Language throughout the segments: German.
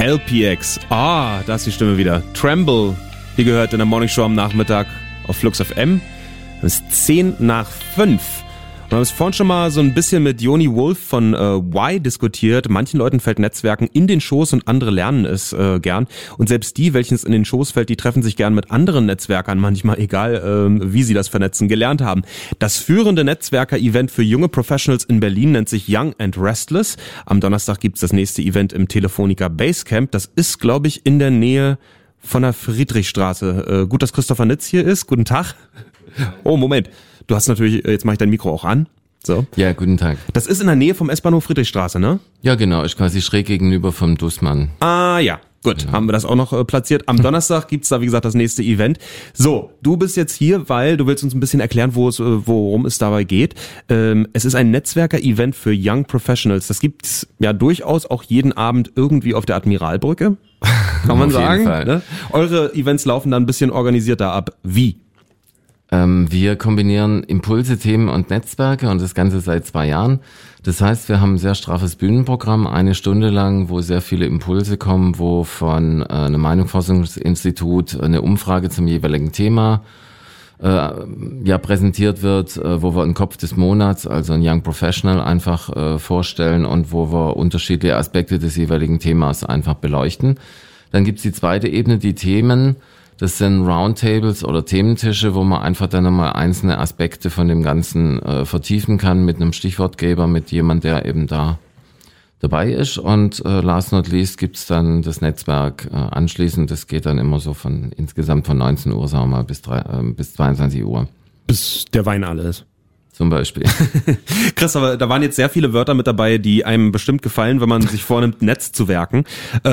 LPX. Da ist die Stimme wieder. Tremble. Wie gehört in der Morning Show am Nachmittag auf Flux FM. Es ist 5:10. Wir haben es vorhin schon mal so ein bisschen mit Yoni Wolf von Y diskutiert. Manchen Leuten fällt Netzwerken in den Schoß und andere lernen es gern. Und selbst die, welchen es in den Schoß fällt, die treffen sich gern mit anderen Netzwerkern, manchmal egal, wie sie das Vernetzen gelernt haben. Das führende Netzwerker-Event für junge Professionals in Berlin nennt sich Young and Restless. Am Donnerstag gibt's das nächste Event im Telefonica Basecamp. Das ist, glaube ich, in der Nähe von der Friedrichstraße. Gut, dass Christopher Nitz hier ist. Guten Tag. Oh, Moment. Du hast natürlich, jetzt mache ich dein Mikro auch an. So. Ja, guten Tag. Das ist in der Nähe vom S-Bahnhof Friedrichstraße, ne? Ja, genau. Ist quasi schräg gegenüber vom Dussmann. Ja. Gut, haben wir das auch noch platziert. Am Donnerstag gibt's da, wie gesagt, das nächste Event. So, du bist jetzt hier, weil du willst uns ein bisschen erklären, worum es dabei geht. Es ist ein Netzwerker-Event für Young Professionals. Das gibt's ja durchaus auch jeden Abend irgendwie auf der Admiralbrücke. Kann man sagen. Jeden Fall. Ne? Eure Events laufen dann ein bisschen organisierter ab. Wie? Wir kombinieren Impulse, Themen und Netzwerke und das Ganze seit 2 Jahren. Das heißt, wir haben ein sehr straffes Bühnenprogramm, 1 Stunde lang, wo sehr viele Impulse kommen, wo von einem Meinungsforschungsinstitut eine Umfrage zum jeweiligen Thema präsentiert wird, wo wir einen Kopf des Monats, also einen Young Professional einfach vorstellen und wo wir unterschiedliche Aspekte des jeweiligen Themas einfach beleuchten. Dann gibt's die zweite Ebene, die Themen. Das sind Roundtables oder Thementische, wo man einfach dann nochmal einzelne Aspekte von dem Ganzen vertiefen kann mit einem Stichwortgeber, mit jemand, der eben da dabei ist. Und last not least gibt's dann das Netzwerk anschließend. Das geht dann immer so insgesamt von 19 Uhr, sagen wir mal, bis 22 Uhr. Bis der Wein alle ist. Zum Beispiel. Chris, aber da waren jetzt sehr viele Wörter mit dabei, die einem bestimmt gefallen, wenn man sich vornimmt, Netz zu werken.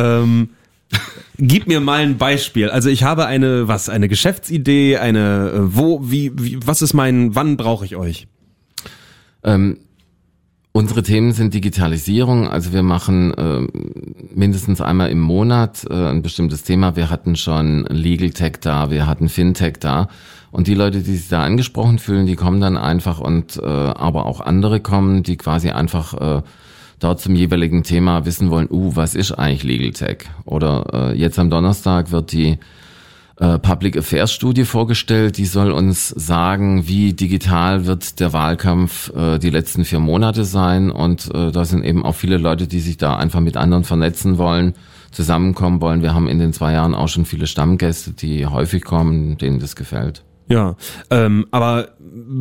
Gib mir mal ein Beispiel. Also ich habe eine Geschäftsidee, wann brauche ich euch? Unsere Themen sind Digitalisierung, also wir machen mindestens einmal im Monat ein bestimmtes Thema. Wir hatten schon Legal Tech da, wir hatten Fintech da und die Leute, die sich da angesprochen fühlen, die kommen dann einfach und aber auch andere kommen, die quasi einfach dort zum jeweiligen Thema wissen wollen, was ist eigentlich Legal Tech? Oder jetzt am Donnerstag wird die Public Affairs Studie vorgestellt, die soll uns sagen, wie digital wird der Wahlkampf die letzten 4 Monate sein und da sind eben auch viele Leute, die sich da einfach mit anderen vernetzen wollen, zusammenkommen wollen. Wir haben in den 2 Jahren auch schon viele Stammgäste, die häufig kommen, denen das gefällt. Ja, aber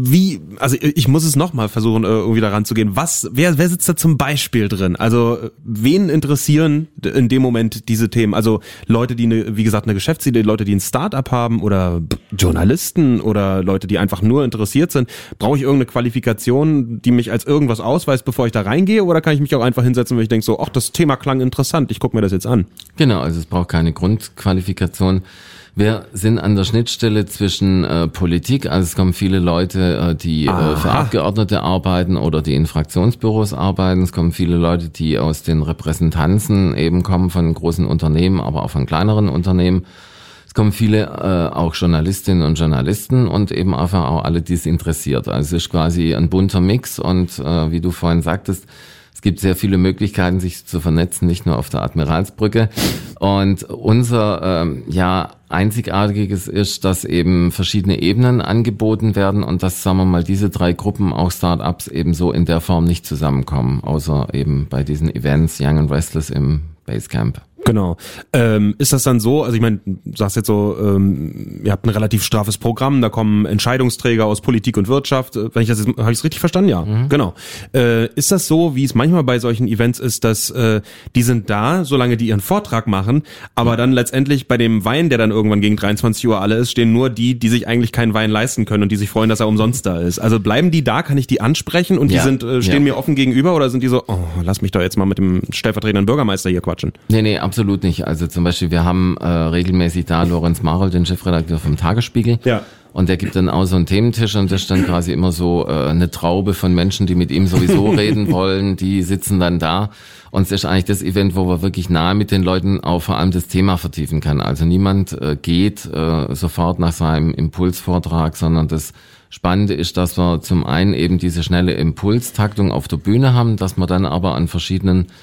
ich muss es nochmal versuchen, irgendwie da ranzugehen. Wer sitzt da zum Beispiel drin? Also, wen interessieren in dem Moment diese Themen? Also, Leute, die wie gesagt, eine Geschäftsidee, Leute, die ein Start-up haben oder Journalisten oder Leute, die einfach nur interessiert sind. Brauche ich irgendeine Qualifikation, die mich als irgendwas ausweist, bevor ich da reingehe? Oder kann ich mich auch einfach hinsetzen, wenn ich denke so, das Thema klang interessant, ich gucke mir das jetzt an? Genau, also es braucht keine Grundqualifikation. Wir sind an der Schnittstelle zwischen Politik, also es kommen viele Leute, die für Abgeordnete arbeiten oder die in Fraktionsbüros arbeiten. Es kommen viele Leute, die aus den Repräsentanzen eben kommen von großen Unternehmen, aber auch von kleineren Unternehmen. Es kommen viele auch Journalistinnen und Journalisten und eben einfach auch alle, die es interessiert. Also es ist quasi ein bunter Mix und wie du vorhin sagtest, es gibt sehr viele Möglichkeiten, sich zu vernetzen, nicht nur auf der Admiralsbrücke. Und unser Einzigartiges ist, dass eben verschiedene Ebenen angeboten werden und dass, sagen wir mal, diese 3 Gruppen, auch Startups, eben so in der Form nicht zusammenkommen, außer eben bei diesen Events Young and Restless im Basecamp. Genau. Ist das dann so, also ich meine, du sagst jetzt so, ihr habt ein relativ straffes Programm, da kommen Entscheidungsträger aus Politik und Wirtschaft, habe ich es richtig verstanden? Ja, genau. Ist das so, wie es manchmal bei solchen Events ist, dass die sind da, solange die ihren Vortrag machen, aber dann letztendlich bei dem Wein, der dann irgendwann gegen 23 Uhr alle ist, stehen nur die sich eigentlich keinen Wein leisten können und die sich freuen, dass er umsonst da ist. Also bleiben die da, kann ich die ansprechen und die stehen mir offen gegenüber oder sind die so, lass mich doch jetzt mal mit dem stellvertretenden Bürgermeister hier quatschen? Nee, absolut nicht. Also zum Beispiel, wir haben regelmäßig da Lorenz Marold, den Chefredakteur vom Tagesspiegel. Ja. Und der gibt dann auch so einen Thementisch und das ist dann quasi immer so eine Traube von Menschen, die mit ihm sowieso reden wollen, die sitzen dann da. Und es ist eigentlich das Event, wo man wirklich nahe mit den Leuten auch vor allem das Thema vertiefen kann. Also niemand geht sofort nach seinem Impulsvortrag, sondern das Spannende ist, dass wir zum einen eben diese schnelle Impulstaktung auf der Bühne haben, dass man dann aber an verschiedenen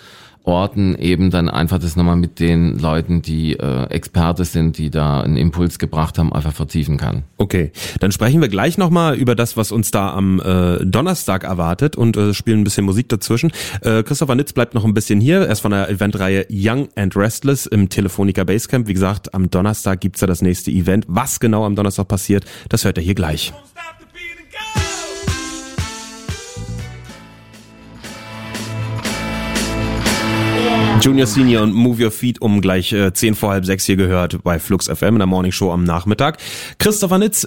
Orten eben dann einfach das nochmal mit den Leuten, die Experte sind, die da einen Impuls gebracht haben, einfach vertiefen kann. Okay, dann sprechen wir gleich nochmal über das, was uns da am Donnerstag erwartet und spielen ein bisschen Musik dazwischen. Christopher Nitz bleibt noch ein bisschen hier. Er ist von der Eventreihe Young and Restless im Telefonica Basecamp. Wie gesagt, am Donnerstag gibt's ja das nächste Event. Was genau am Donnerstag passiert, das hört ihr hier gleich. Junior Senior und Move Your Feet gleich 5:10 hier gehört bei Flux FM in der Morning Show am Nachmittag. Christoph Nitz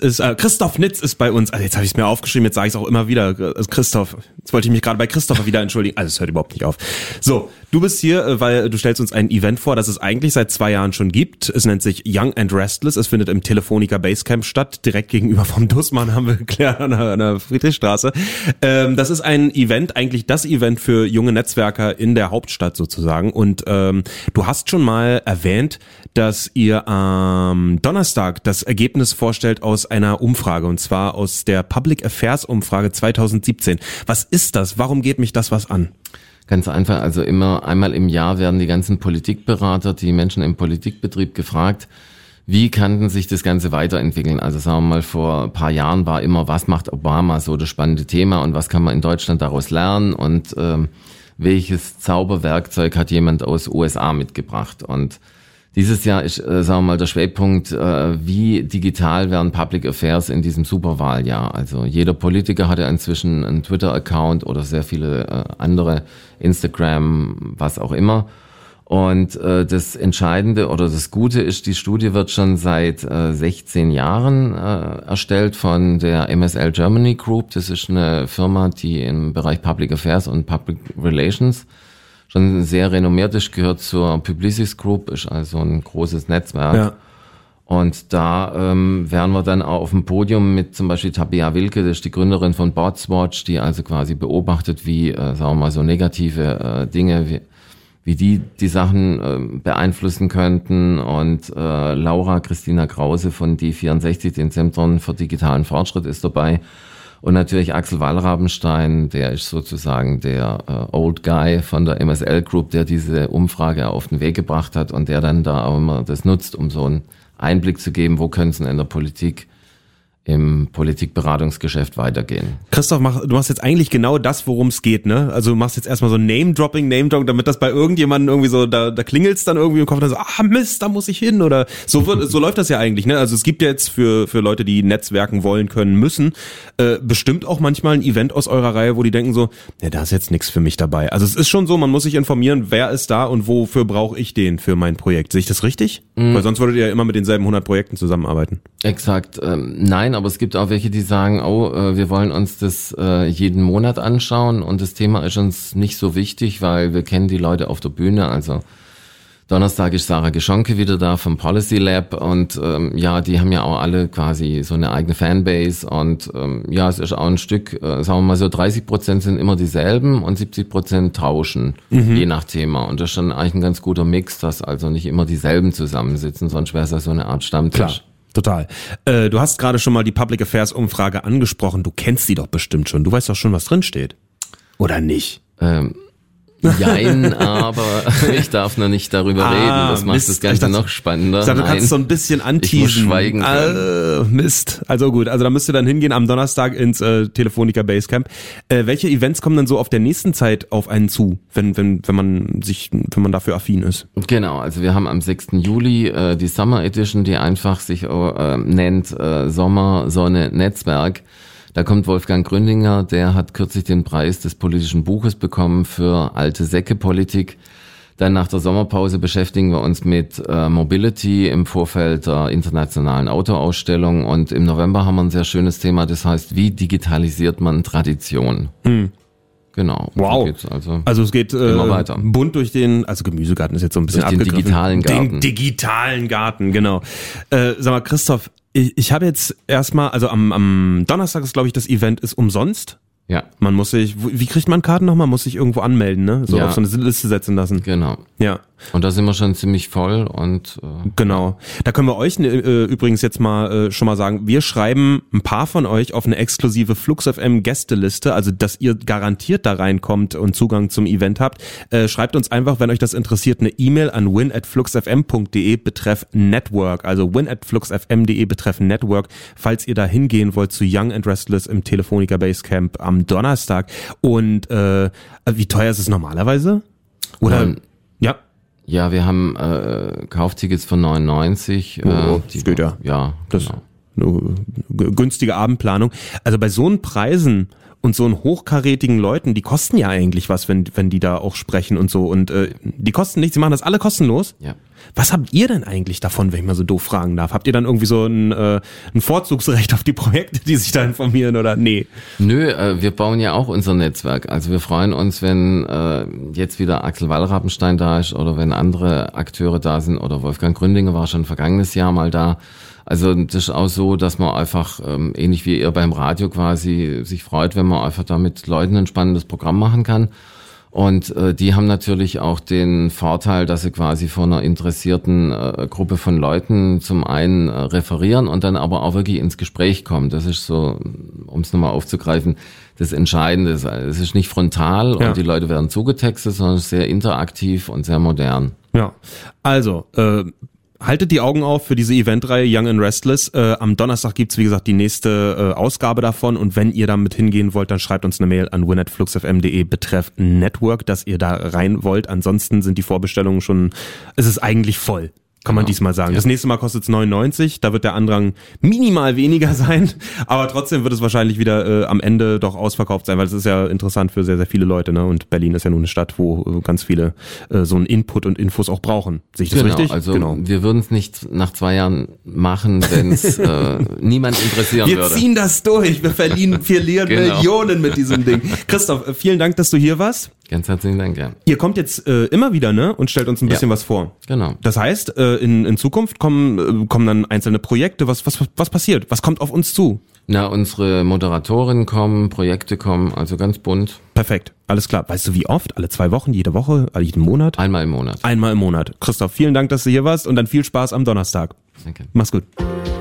ist bei uns. Also jetzt habe ich es mir aufgeschrieben, jetzt sage ich es auch immer wieder. Christoph, jetzt wollte ich mich gerade bei Christopher wieder entschuldigen. Also es hört überhaupt nicht auf. So, du bist hier, weil du stellst uns ein Event vor, das es eigentlich seit 2 Jahren schon gibt. Es nennt sich Young and Restless. Es findet im Telefonica Basecamp statt. Direkt gegenüber vom Dussmann haben wir geklärt an der Friedrichstraße. Das ist ein Event, eigentlich das Event für junge Netzwerker in der Hauptstadt sozusagen. Und du hast schon mal erwähnt, dass ihr am Donnerstag das Ergebnis vorstellt aus einer Umfrage, und zwar aus der Public Affairs Umfrage 2017. Was ist das? Warum geht mich das was an? Ganz einfach, also immer einmal im Jahr werden die ganzen Politikberater, die Menschen im Politikbetrieb gefragt, wie kann sich das Ganze weiterentwickeln? Also sagen wir mal, vor ein paar Jahren war immer, was macht Obama so das spannende Thema und was kann man in Deutschland daraus lernen und welches Zauberwerkzeug hat jemand aus USA mitgebracht? Und dieses Jahr ist, sagen wir mal, der Schwerpunkt, wie digital werden Public Affairs in diesem Superwahljahr. Also jeder Politiker hat ja inzwischen einen Twitter-Account oder sehr viele andere, Instagram, was auch immer. Und das Entscheidende oder das Gute ist, die Studie wird schon seit 16 Jahren erstellt von der MSL Germany Group. Das ist eine Firma, die im Bereich Public Affairs und Public Relations schon sehr renommiert ist, gehört zur Publicis Group, ist also ein großes Netzwerk. Ja. Und da wären wir dann auch auf dem Podium mit zum Beispiel Tabea Wilke, das ist die Gründerin von Botswatch, die also quasi beobachtet, wie, sagen wir mal, so negative Dinge, wie die Sachen beeinflussen könnten, und Laura Christina Krause von D64, den Zentren für digitalen Fortschritt, ist dabei, und natürlich Axel Wallrabenstein, der ist sozusagen der Old Guy von der MSL Group, der diese Umfrage auf den Weg gebracht hat und der dann da auch immer das nutzt, um so einen Einblick zu geben, wo könnte es in der Politik, im Politikberatungsgeschäft weitergehen. Christoph, du machst jetzt eigentlich genau das, worum es geht, ne? Also du machst jetzt erstmal so Name-Dropping, damit das bei irgendjemandem irgendwie so, da klingelt's dann irgendwie im Kopf, dann so, Mist, da muss ich hin, oder so läuft das ja eigentlich, ne? Also es gibt ja jetzt für Leute, die netzwerken wollen, können, müssen, bestimmt auch manchmal ein Event aus eurer Reihe, wo die denken so, ja, da ist jetzt nichts für mich dabei. Also es ist schon so, man muss sich informieren, wer ist da und wofür brauche ich den für mein Projekt. Sehe ich das richtig? Weil sonst würdet ihr ja immer mit denselben 100 Projekten zusammenarbeiten. Exakt. Nein, aber es gibt auch welche, die sagen, wir wollen uns das jeden Monat anschauen und das Thema ist uns nicht so wichtig, weil wir kennen die Leute auf der Bühne. Also Donnerstag ist Sarah Geschonke wieder da vom Policy Lab und die haben ja auch alle quasi so eine eigene Fanbase und es ist auch ein Stück, sagen wir mal so 30% sind immer dieselben und 70% tauschen, je nach Thema, und das ist schon eigentlich ein ganz guter Mix, dass also nicht immer dieselben zusammensitzen, sonst wäre es ja so eine Art Stammtisch. Klar. Total. Du hast gerade schon mal die Public Affairs Umfrage angesprochen. Du kennst die doch bestimmt schon. Du weißt doch schon, was drin steht. Oder nicht? Jein, aber ich darf noch nicht darüber reden. Das macht das Ganze noch spannender. Ich dachte, du kannst so ein bisschen anteasen. Ich muss schweigen können. Mist. Also gut, also da müsst ihr dann hingehen am Donnerstag ins Telefonica Basecamp. Welche Events kommen dann so auf der nächsten Zeit auf einen zu, wenn man dafür affin ist? Genau, also wir haben am 6. Juli die Summer Edition, die einfach sich nennt Sommer, Sonne, Netzwerk. Da kommt Wolfgang Gründinger, der hat kürzlich den Preis des politischen Buches bekommen für alte Säcke-Politik. Dann nach der Sommerpause beschäftigen wir uns mit Mobility im Vorfeld der internationalen Autoausstellung, und im November haben wir ein sehr schönes Thema, das heißt, wie digitalisiert man Tradition? Genau. Wow. Also es geht immer weiter. Bunt durch also Gemüsegarten ist jetzt so ein bisschen abgegriffen. Den digitalen Garten. Den digitalen Garten, genau. Sag mal, Christoph, ich habe jetzt erstmal, also am Donnerstag ist, glaube ich, das Event ist umsonst. Ja. Man muss sich, wie kriegt man Karten nochmal? Muss sich irgendwo anmelden, ne? So auf so eine Liste setzen lassen. Genau. Ja. Und da sind wir schon ziemlich voll und genau. Da können wir euch übrigens jetzt mal schon mal sagen, wir schreiben ein paar von euch auf eine exklusive Flux FM Gästeliste, also dass ihr garantiert da reinkommt und Zugang zum Event habt. Schreibt uns einfach, wenn euch das interessiert, eine E-Mail an win@fluxfm.de betreff Network, also win@fluxfm.de betreff Network, falls ihr da hingehen wollt zu Young and Restless im Telefonica Basecamp am Donnerstag. Und wie teuer ist es normalerweise? Oder ja. Ja, wir haben Kauftickets von 99. Das geht ja. Ja, das genau. Eine günstige Abendplanung. Also bei so einen Preisen und so einen hochkarätigen Leuten, die kosten ja eigentlich was, wenn die da auch sprechen und so. Und die kosten nichts, sie machen das alle kostenlos. Ja. Was habt ihr denn eigentlich davon, wenn ich mal so doof fragen darf? Habt ihr dann irgendwie so ein Vorzugsrecht auf die Projekte, die sich da informieren oder nee? Nö, wir bauen ja auch unser Netzwerk. Also wir freuen uns, wenn jetzt wieder Axel Wallrabenstein da ist oder wenn andere Akteure da sind oder Wolfgang Gründinger war schon vergangenes Jahr mal da. Also das ist auch so, dass man einfach, ähnlich wie ihr beim Radio quasi, sich freut, wenn man einfach da mit Leuten ein spannendes Programm machen kann. Und die haben natürlich auch den Vorteil, dass sie quasi von einer interessierten Gruppe von Leuten zum einen referieren und dann aber auch wirklich ins Gespräch kommen. Das ist so, um es nochmal aufzugreifen, das Entscheidende. Es ist nicht frontal und die Leute werden zugetextet, sondern sehr interaktiv und sehr modern. Ja, also haltet die Augen auf für diese Eventreihe Young and Restless. Am Donnerstag gibt's wie gesagt, die nächste Ausgabe davon. Und wenn ihr damit hingehen wollt, dann schreibt uns eine Mail an win@fluxfm.de betreff Network, dass ihr da rein wollt. Ansonsten sind die Vorbestellungen schon, es ist eigentlich voll. Kann man diesmal sagen. Ja. Das nächste Mal kostet es 99, da wird der Andrang minimal weniger sein, aber trotzdem wird es wahrscheinlich wieder am Ende doch ausverkauft sein, weil es ist ja interessant für sehr, sehr viele Leute, ne? Und Berlin ist ja nun eine Stadt, wo ganz viele so einen Input und Infos auch brauchen. Sehe ich das richtig? Also wir würden es nicht nach 2 Jahren machen, wenn es niemand interessieren würde. Wir ziehen das durch, wir verlieren Millionen mit diesem Ding. Christoph, vielen Dank, dass du hier warst. Ganz herzlichen Dank, ja. Ihr kommt jetzt immer wieder, ne? Und stellt uns ein bisschen was vor. Genau. Das heißt, in Zukunft kommen dann einzelne Projekte. Was passiert? Was kommt auf uns zu? Na, unsere Moderatorinnen kommen, Projekte kommen, also ganz bunt. Perfekt, alles klar. Weißt du, wie oft? Alle 2 Wochen, jede Woche, jeden Monat? Einmal im Monat. Einmal im Monat. Christoph, vielen Dank, dass du hier warst und dann viel Spaß am Donnerstag. Danke. Mach's gut.